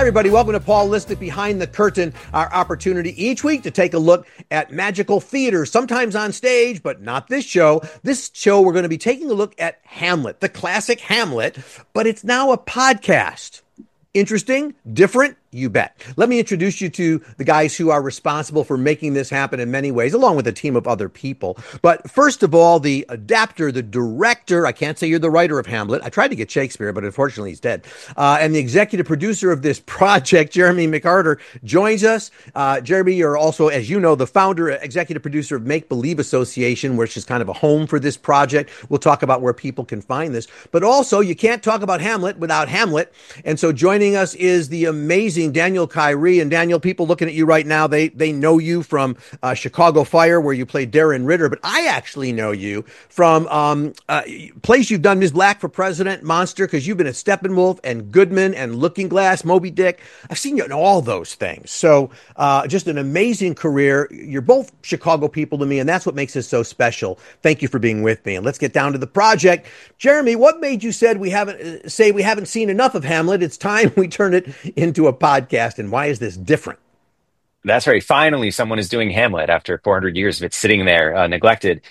Hi, everybody. Welcome to Paul Listach Behind the Curtain, our opportunity each week to take a look at magical theater, sometimes on stage, but not this show. This show, we're going to be taking a look at Hamlet, the classic Hamlet, but it's now a podcast. Interesting, different, you bet. Let me introduce you to the guys who are responsible for making this happen in many ways, along with a team of other people. But first of all, the adapter, the director, I can't say you're the writer of Hamlet. I tried to get Shakespeare, but unfortunately he's dead. And the executive producer of this project, Jeremy McArthur, joins us. Jeremy, you're also, as you know, the founder, executive producer of Make Believe Association, which is kind of a home for this project. We'll talk about where people can find this. But also, you can't talk about Hamlet without Hamlet. And so joining us is the amazing Daniel Kyrie. And Daniel, people looking at you right now, they know you from Chicago Fire, where you played Darren Ritter. But I actually know you from plays you've done, Ms. Black for President, Monster, because you've been at Steppenwolf and Goodman and Looking Glass, Moby Dick. I've seen you in all those things. So just an amazing career. You're both Chicago people to me, and that's what makes this so special. Thank you for being with me. And let's get down to the project. Jeremy, what made you say we haven't seen enough of Hamlet? It's time we turn it into a podcast, and why is this different? That's right. Finally, someone is doing Hamlet after 400 years of it sitting there neglected.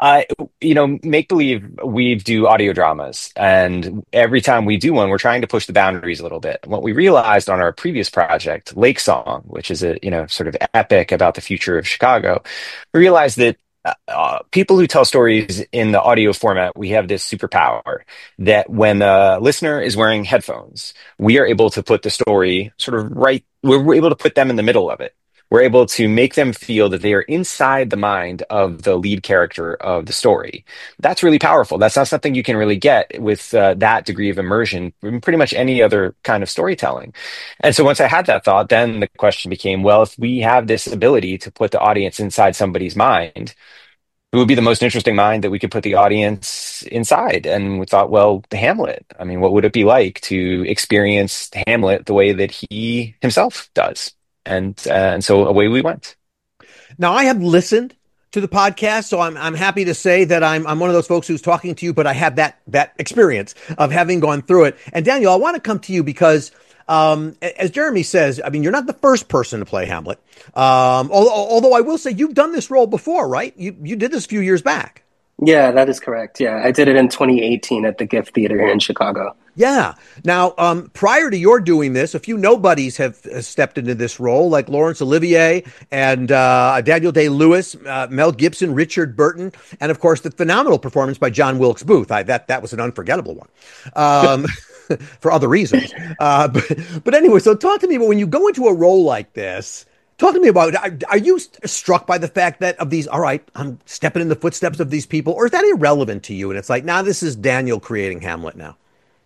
Make believe we do audio dramas, and every time we do one, we're trying to push the boundaries a little bit. What we realized on our previous project, Lake Song, which is a sort of epic about the future of Chicago, we realized that people who tell stories in the audio format, we have this superpower that when the listener is wearing headphones, we are able to put the story sort of right. We're able to put them in the middle of it. We're able to make them feel that they are inside the mind of the lead character of the story. That's really powerful. That's not something you can really get with that degree of immersion in pretty much any other kind of storytelling. And so once I had that thought, then the question became, well, if we have this ability to put the audience inside somebody's mind, who would be the most interesting mind that we could put the audience inside? And we thought, well, the Hamlet. I mean, what would it be like to experience Hamlet the way that he himself does? And so away we went. Now, I have listened to the podcast, so I'm happy to say that I'm one of those folks who's talking to you, but I have that experience of having gone through it. And Daniel, I want to come to you because, as Jeremy says, I mean, you're not the first person to play Hamlet. Although I will say you've done this role before, right? You did this a few years back. Yeah, that is correct. Yeah, I did it in 2018 at the Gift Theater here in Chicago. Yeah. Now, prior to your doing this, a few nobodies have stepped into this role, like Laurence Olivier and Daniel Day-Lewis, Mel Gibson, Richard Burton, and of course the phenomenal performance by John Wilkes Booth. That was an unforgettable one. For other reasons. But anyway, so talk to me about when you go into a role like this. Talk to me about, are you struck by the fact that of these, all right, I'm stepping in the footsteps of these people, or is that irrelevant to you? And it's like, nah, this is Daniel creating Hamlet now.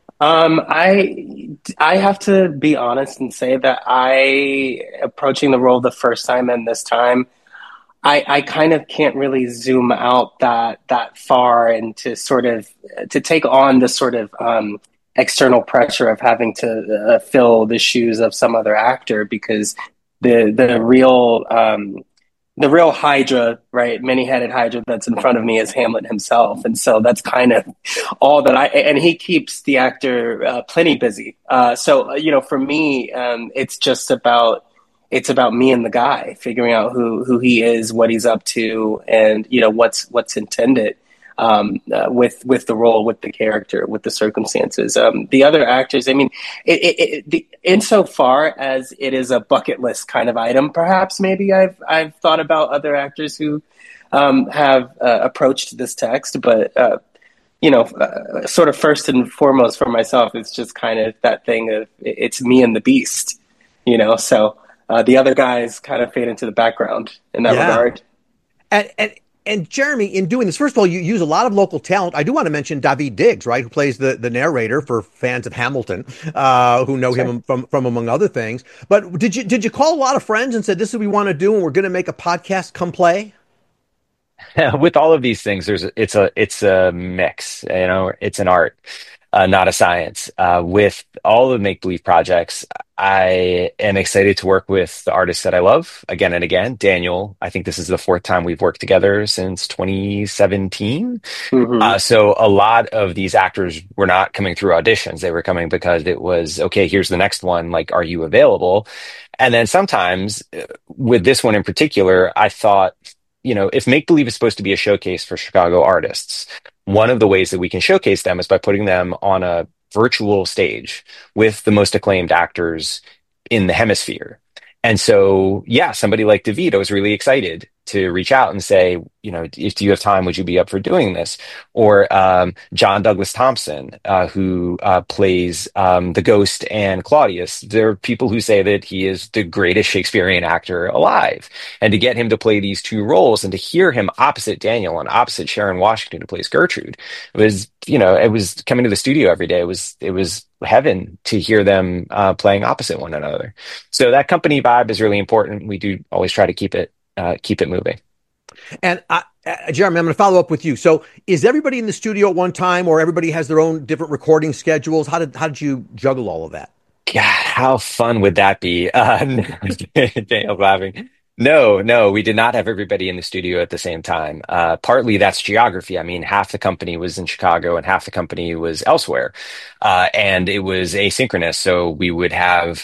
I have to be honest and say that approaching the role the first time and this time, I kind of can't really zoom out that far and to take on the sort of external pressure of having to fill the shoes of some other actor, because the real Hydra, right, many-headed Hydra that's in front of me is Hamlet himself. And so that's kind of all that and he keeps the actor plenty busy. So for me, it's about me and the guy figuring out who he is, what he's up to, and, what's intended with the role, with the character, with the circumstances. The other actors, I mean, insofar as it is a bucket list kind of item, perhaps maybe I've thought about other actors who have approached this text, but sort of first and foremost for myself, it's just kind of that thing of it's me and the beast, So the other guys kind of fade into the background in that regard. And Jeremy, in doing this, first of all, you use a lot of local talent. I do want to mention Daveed Diggs, right, who plays the narrator for fans of Hamilton, who know him from among other things. But did you call a lot of friends and said, this is what we want to do, and we're going to make a podcast? Come play? With all of these things, it's a mix. It's an art. not a science. With all the make believe projects, I am excited to work with the artists that I love again and again. Daniel, I think this is the fourth time we've worked together since 2017. Hmm. So a lot of these actors were not coming through auditions. They were coming because it was, okay, here's the next one. Like, are you available? And then sometimes with this one in particular, I thought, if Make Believe is supposed to be a showcase for Chicago artists, one of the ways that we can showcase them is by putting them on a virtual stage with the most acclaimed actors in the hemisphere. And so, yeah, somebody like DeVito was really excited to reach out and say, if you have time, would you be up for doing this? Or John Douglas Thompson, who plays the Ghost and Claudius. There are people who say that he is the greatest Shakespearean actor alive. And to get him to play these two roles and to hear him opposite Daniel and opposite Sharon Washington, who plays Gertrude, it was coming to the studio every day. It was heaven to hear them playing opposite one another. So that company vibe is really important. We do always try to keep it moving. And Jeremy, I'm going to follow up with you. So, is everybody in the studio at one time, or everybody has their own different recording schedules? How did you juggle all of that? God, how fun would that be? Daniel laughing. No, we did not have everybody in the studio at the same time. Partly that's geography. I mean, half the company was in Chicago and half the company was elsewhere. And it was asynchronous. So we would have,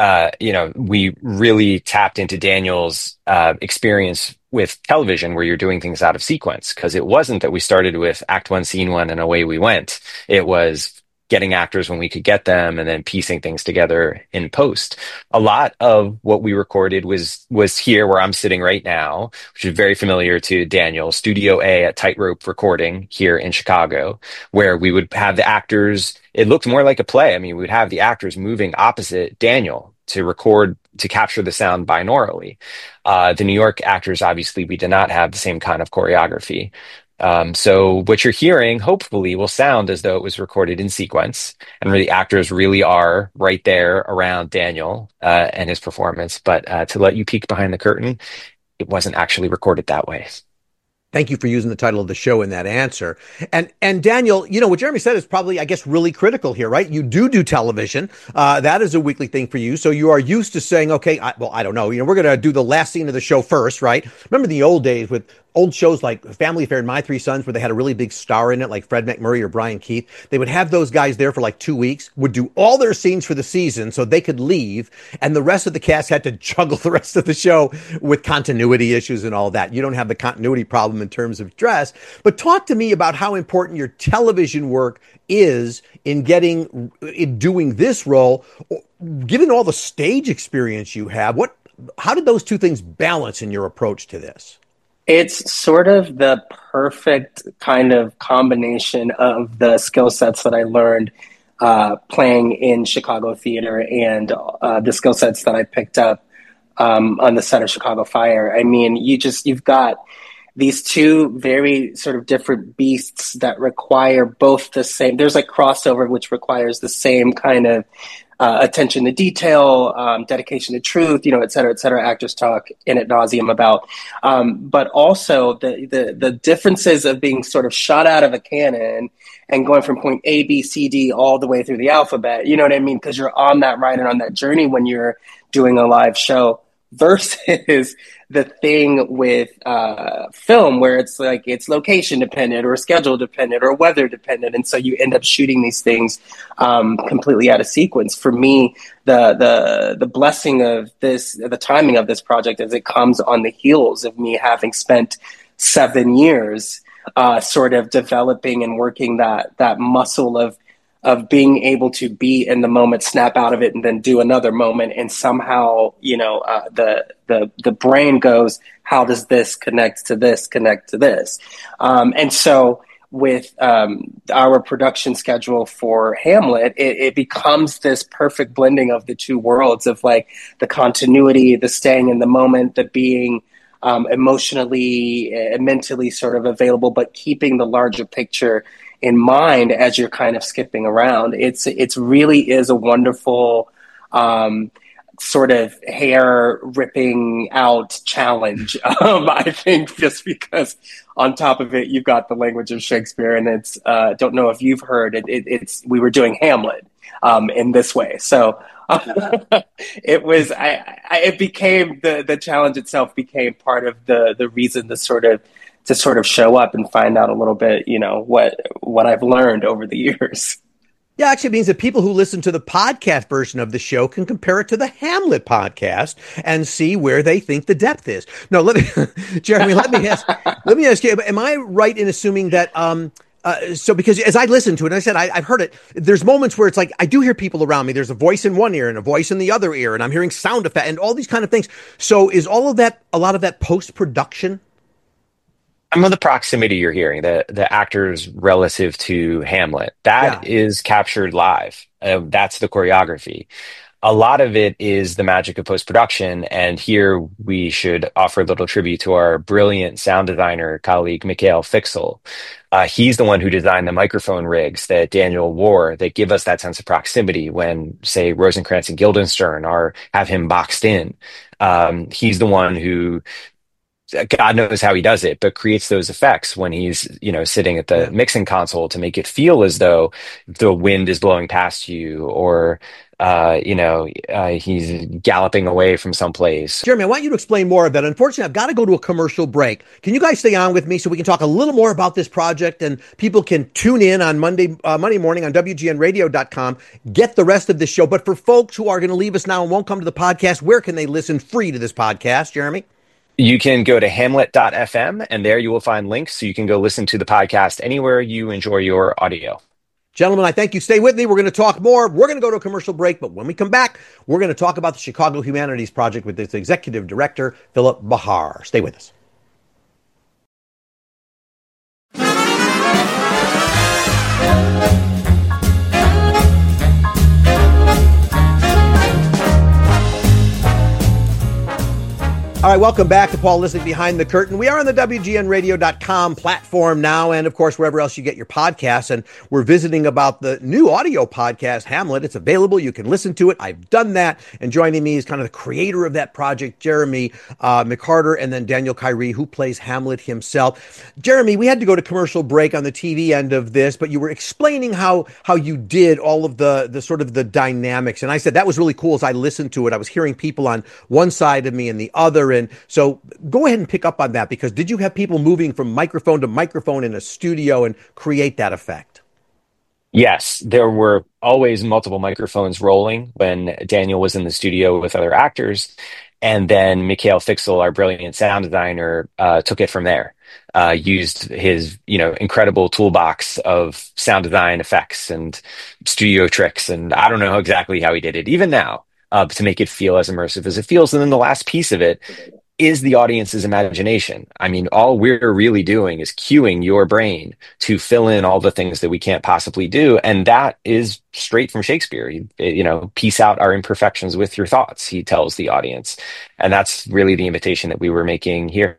we really tapped into Daniel's experience with television where you're doing things out of sequence. Because it wasn't that we started with act one, scene one, and away we went. It was getting actors when we could get them and then piecing things together in post. A lot of what we recorded was here where I'm sitting right now, which is very familiar to Daniel, Studio A at Tightrope Recording here in Chicago, where we would have the actors. It looked more like a play. I mean, we would have the actors moving opposite Daniel to capture the sound binaurally. The New York actors, obviously, we did not have the same kind of choreography. So what you're hearing, hopefully, will sound as though it was recorded in sequence, and where the actors really are right there around Daniel and his performance. But to let you peek behind the curtain, it wasn't actually recorded that way. Thank you for using the title of the show in that answer. And Daniel, what Jeremy said is probably, I guess, really critical here, right? You do television. That is a weekly thing for you. So you are used to saying, okay, I don't know. We're going to do the last scene of the show first, right? Remember the old days with old shows like Family Affair and My Three Sons, where they had a really big star in it, like Fred McMurray or Brian Keith. They would have those guys there for like 2 weeks, would do all their scenes for the season so they could leave. And the rest of the cast had to juggle the rest of the show with continuity issues and all that. You don't have the continuity problem in terms of dress. But talk to me about how important your television work is in doing this role, given all the stage experience you have. How did those two things balance in your approach to this? It's sort of the perfect kind of combination of the skill sets that I learned playing in Chicago theater and the skill sets that I picked up on the set of Chicago Fire. I mean, you've got these two very sort of different beasts that require both the same. There's like crossover, which requires the same kind of attention to detail, dedication to truth, et cetera, actors talk in ad nauseum about. But also the differences of being sort of shot out of a cannon and going from point A, B, C, D all the way through the alphabet. You know what I mean? Because you're on that ride and on that journey when you're doing a live show versus the thing with film where it's like it's location dependent or schedule dependent or weather dependent, and so you end up shooting these things completely out of sequence. For me, the blessing of this, the timing of this project, is it comes on the heels of me having spent 7 years sort of developing and working that muscle of being able to be in the moment, snap out of it, and then do another moment. And somehow, the brain goes, how does this connect to this, connect to this? And so with our production schedule for Hamlet, it becomes this perfect blending of the two worlds of like the continuity, the staying in the moment, the being emotionally and mentally sort of available, but keeping the larger picture in mind as you're kind of skipping around. It's really is a wonderful sort of hair ripping out challenge. I think just because on top of it, you've got the language of Shakespeare, and it's don't know if you've heard it. It's we were doing Hamlet in this way, so it was. It became the challenge itself became part of the reason to sort of show up and find out a little bit, what I've learned over the years. Yeah, actually, it means that people who listen to the podcast version of the show can compare it to the Hamlet podcast and see where they think the depth is. No, Jeremy, let me ask you, am I right in assuming that, so because as I listened to it, and I said, I've heard it, there's moments where it's like, I do hear people around me. There's a voice in one ear and a voice in the other ear, and I'm hearing sound effect and all these kind of things. So is all of that, a lot of that post-production? Some of the proximity you're hearing, the actors relative to Hamlet, that is captured live. That's the choreography. A lot of it is the magic of post-production, and here we should offer a little tribute to our brilliant sound designer colleague, Mikhail Fixel. He's the one who designed the microphone rigs that Daniel wore that give us that sense of proximity when, say, Rosencrantz and Guildenstern have him boxed in. He's the one who, God knows how he does it, but creates those effects when he's, sitting at the mixing console to make it feel as though the wind is blowing past you, or, he's galloping away from someplace. Jeremy, I want you to explain more of that. Unfortunately, I've got to go to a commercial break. Can you guys stay on with me so we can talk a little more about this project, and people can tune in on Monday morning on WGNradio.com, get the rest of this show. But for folks who are going to leave us now and won't come to the podcast, where can they listen free to this podcast, Jeremy? You can go to hamlet.fm, and there you will find links so you can go listen to the podcast anywhere you enjoy your audio. Gentlemen, I thank you. Stay with me. We're going to talk more. We're going to go to a commercial break, but when we come back, we're going to talk about the Chicago Humanities Project with its executive director, Philip Bahar. Stay with us. All right, welcome back to Paul Lisick Behind the Curtain. We are on the WGNradio.com platform now, and of course, wherever else you get your podcasts. And we're visiting about the new audio podcast, Hamlet. It's available. You can listen to it. I've done that. And joining me is kind of the creator of that project, Jeremy McCarter, and then Daniel Kyrie, who plays Hamlet himself. Jeremy, we had to go to commercial break on the TV end of this, but you were explaining how you did all of the sort of the dynamics. And I said that was really cool as I listened to it. I was hearing people on one side of me and the other. And so go ahead and pick up on that, because did you have people moving from microphone to microphone in a studio and create that effect? Yes, there were always multiple microphones rolling when Daniel was in the studio with other actors. And then Mikhail Fixel, our brilliant sound designer, took it from there. Used his, incredible toolbox of sound design effects and studio tricks. And I don't know exactly how he did it, even now. To make it feel as immersive as it feels. And then the last piece of it is the audience's imagination. I mean, all we're really doing is cueing your brain to fill in all the things that we can't possibly do. And that is straight from Shakespeare. Piece out our imperfections with your thoughts, he tells the audience. And that's really the invitation that we were making here.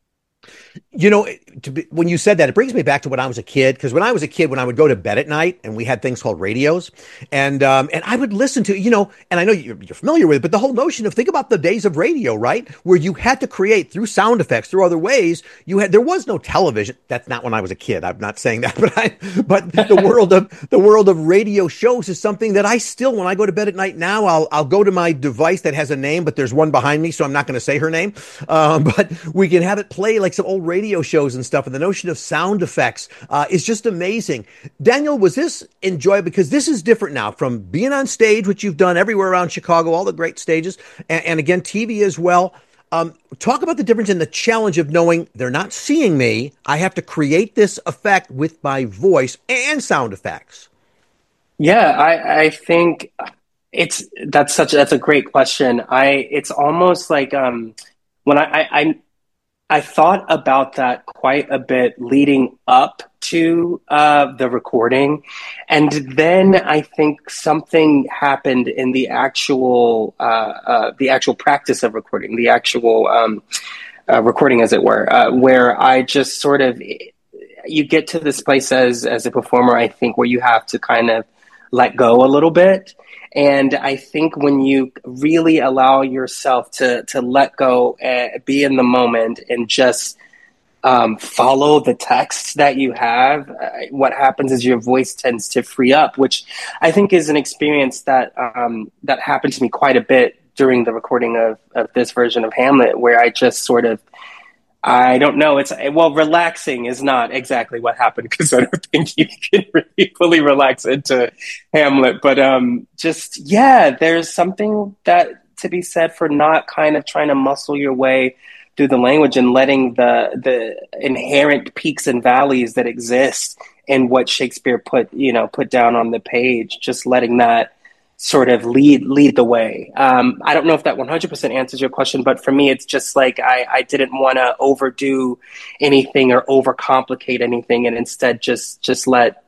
When you said that, it brings me back to when I was a kid. Because when I was a kid, when I would go to bed at night, and we had things called radios, and I would listen to, and I know you're familiar with it, but the whole notion of, think about the days of radio, right? Where you had to create through sound effects, through other ways. There was no television. That's not when I was a kid. I'm not saying that, but the world of radio shows is something that I still, when I go to bed at night now, I'll go to my device that has a name, but there's one behind me, so I'm not going to say her name. But we can have it play like some old radio shows and stuff. And the notion of sound effects is just amazing. Daniel, was this enjoyable? Because this is different now from being on stage, which you've done everywhere around Chicago, all the great stages, and again, TV as well. Talk about the difference in the challenge of knowing they're not seeing me. I have to create this effect with my voice and sound effects. Yeah, I think that's a great question. It's almost like when I thought about that quite a bit leading up to the recording, and then I think something happened in the actual practice of recording, the actual recording, as it were, where I just sort of, you get to this place as a performer, I think, where you have to kind of let go a little bit. And I think when you really allow yourself to let go and be in the moment and just follow the text that you have, what happens is your voice tends to free up, which I think is an experience that that happened to me quite a bit during the recording of this version of Hamlet, where I just sort of, I don't know. Relaxing is not exactly what happened, because I don't think you can really fully relax into Hamlet. But there's something that to be said for not kind of trying to muscle your way through the language and letting the inherent peaks and valleys that exist in what Shakespeare put down on the page, just letting that sort of lead the way. I don't know if that 100% answers your question, but for me, it's just like I didn't want to overdo anything or overcomplicate anything, and instead just let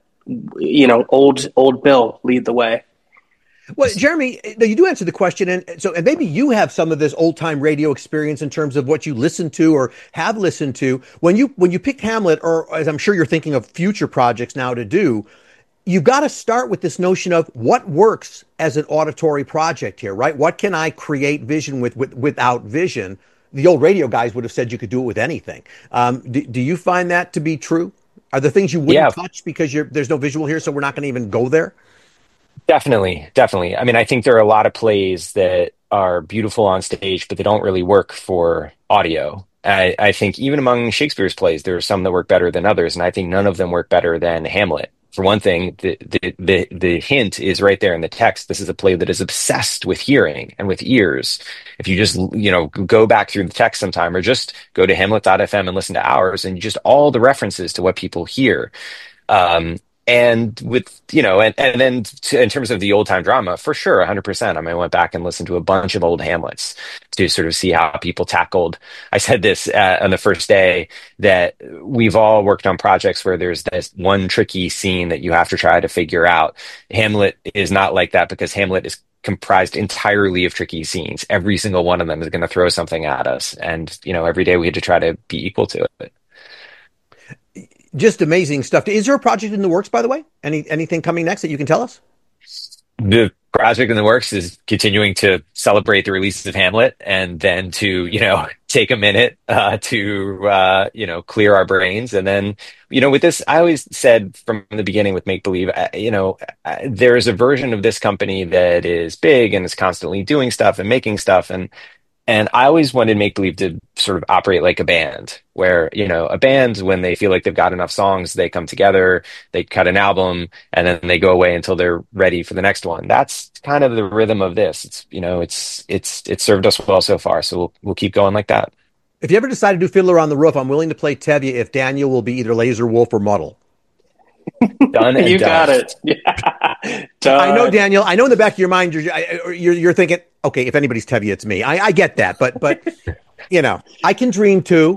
old Bill lead the way. Well, Jeremy, you do answer the question, and maybe you have some of this old time radio experience in terms of what you listen to or have listened to when you picked Hamlet, or as I'm sure you're thinking of future projects now to do. You've got to start with this notion of what works as an auditory project here, right? What can I create vision without vision? The old radio guys would have said you could do it with anything. Do you find that to be true? Are there things you wouldn't touch because there's no visual here, so we're not going to even go there? Definitely. I mean, I think there are a lot of plays that are beautiful on stage, but they don't really work for audio. I think even among Shakespeare's plays, there are some that work better than others, and I think none of them work better than Hamlet. For one thing, the hint is right there in the text. This is a play that is obsessed with hearing and with ears. If you just, go back through the text sometime, or just go to Hamlet.fm and listen to ours, and just all the references to what people hear. And with, and then in terms of the old time drama, for sure, 100%. I mean, I went back and listened to a bunch of old Hamlets to sort of see how people tackled. I said this on the first day, that we've all worked on projects where there's this one tricky scene that you have to try to figure out. Hamlet is not like that, because Hamlet is comprised entirely of tricky scenes. Every single one of them is going to throw something at us. And, every day we had to try to be equal to it. Just amazing stuff. Is there a project in the works, by the way? Anything coming next that you can tell us? The project in the works is continuing to celebrate the release of Hamlet, and then to, take a minute to, clear our brains. And then, with this, I always said from the beginning with Make Believe, there's a version of this company that is big and is constantly doing stuff and making stuff. And I always wanted Make Believe to sort of operate like a band, where, a band, when they feel like they've got enough songs, they come together, they cut an album, and then they go away until they're ready for the next one. That's kind of the rhythm of this. It's served us well so far, so we'll keep going like that. If you ever decide to do Fiddler on the Roof, I'm willing to play Tevye if Daniel will be either Laser Wolf or Muddle. Done and you done. got it. Yeah. Done. I know, Daniel. I know in the back of your mind you're thinking, okay, if anybody's Tevye, it's me. I get that, but I can dream too.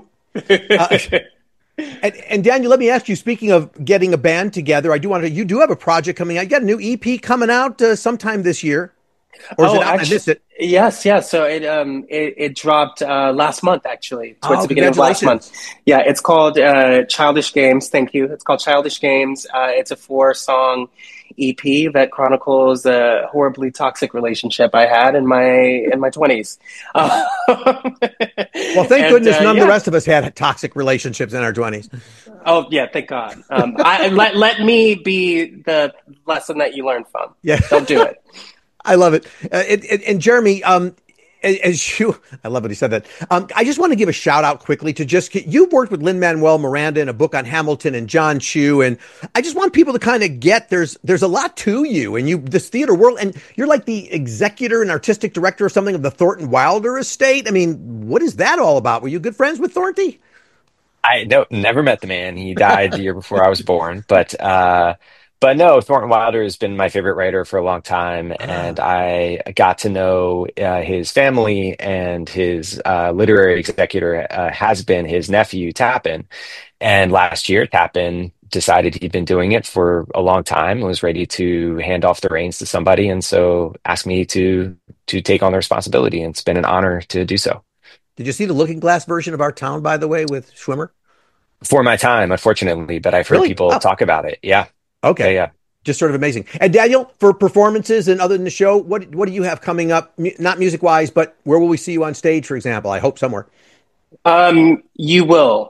And Daniel, let me ask you. Speaking of getting a band together, you do have a project coming out. You got a new EP coming out sometime this year, or is it out? Actually, I missed it. Yes. So it dropped last month, actually, towards the beginning of last month. Yeah, it's called Childish Games. Thank you. It's called Childish Games. It's a 4-song EP that chronicles a horribly toxic relationship I had in my 20s. Well, thank goodness none of the rest of us had toxic relationships in our 20s. Oh yeah, thank God. Let me be the lesson that you learn from. Yeah, don't do it. I love it. And Jeremy, I love it. He said that. I just want to give a shout out quickly to you've worked with Lin-Manuel Miranda in a book on Hamilton and John Chu. And I just want people to kind of get, there's a lot to you and this theater world, and you're like the executor and artistic director or something of the Thornton Wilder estate. I mean, what is that all about? Were you good friends with Thornty? I never met the man. He died the year before I was born, But no, Thornton Wilder has been my favorite writer for a long time, and I got to know his family, and his literary executor has been his nephew, Tappan. And last year, Tappan decided he'd been doing it for a long time and was ready to hand off the reins to somebody, and so asked me to take on the responsibility, and it's been an honor to do so. Did you see the Looking Glass version of Our Town, by the way, with Schwimmer? For my time, unfortunately, but I've heard people talk about it. Yeah. Okay. Yeah. Just sort of amazing. And Daniel, for performances and other than the show, what do you have coming up? Not music wise, but where will we see you on stage, for example? I hope somewhere. You will.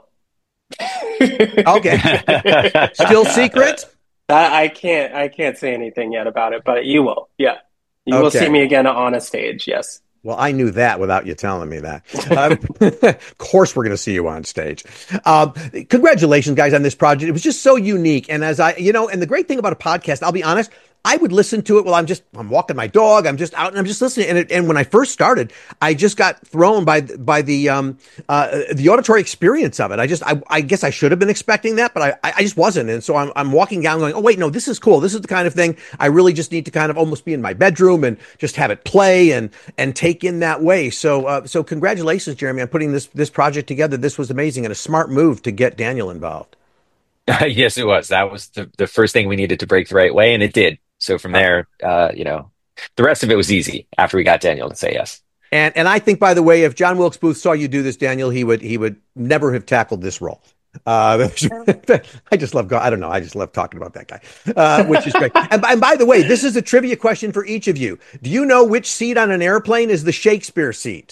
Okay. Still secret? I can't say anything yet about it, but you will. Yeah. You will see me again on a stage. Yes. Well, I knew that without you telling me that. Of course, we're going to see you on stage. Congratulations, guys, on this project. It was just so unique. And and the great thing about a podcast, I'll be honest, I would listen to it while I'm walking my dog. I'm just out and I'm just listening. And when I first started, I just got thrown by the auditory experience of it. I guess I should have been expecting that, but I just wasn't. And so I'm walking down going, oh wait, no, this is cool. This is the kind of thing I really just need to kind of almost be in my bedroom and just have it play and take in that way. So congratulations, Jeremy, on putting this project together. This was amazing and a smart move to get Daniel involved. Yes, it was. That was the first thing we needed to break the right way, and it did. So from there, the rest of it was easy after we got Daniel to say yes. And I think, by the way, if John Wilkes Booth saw you do this, Daniel, he would never have tackled this role. I just love talking about that guy, which is great. And by the way, this is a trivia question for each of you. Do you know which seat on an airplane is the Shakespeare seat?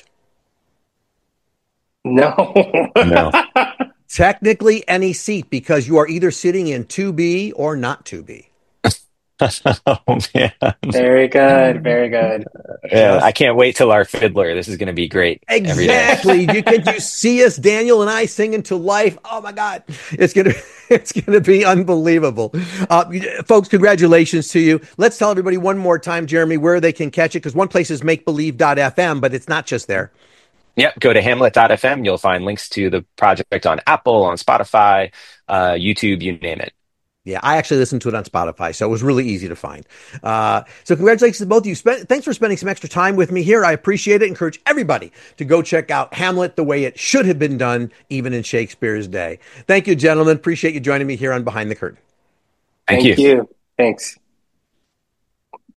No. No. Technically, any seat, because you are either sitting in 2B or not 2B. Oh man! Very good, very good. Yeah, I can't wait till our fiddler. This is going to be great. Exactly. You see us, Daniel and I, singing to life. Oh my God, it's gonna be unbelievable. Folks, congratulations to you. Let's tell everybody one more time, Jeremy, where they can catch it, because one place is makebelieve.fm, but it's not just there. Yep, go to hamlet.fm. You'll find links to the project on Apple, on Spotify, YouTube, you name it. Yeah, I actually listened to it on Spotify, so it was really easy to find. So congratulations to both of you. Thanks for spending some extra time with me here. I appreciate it. Encourage everybody to go check out Hamlet the way it should have been done, even in Shakespeare's day. Thank you, gentlemen. Appreciate you joining me here on Behind the Curtain. Thank you. Thanks.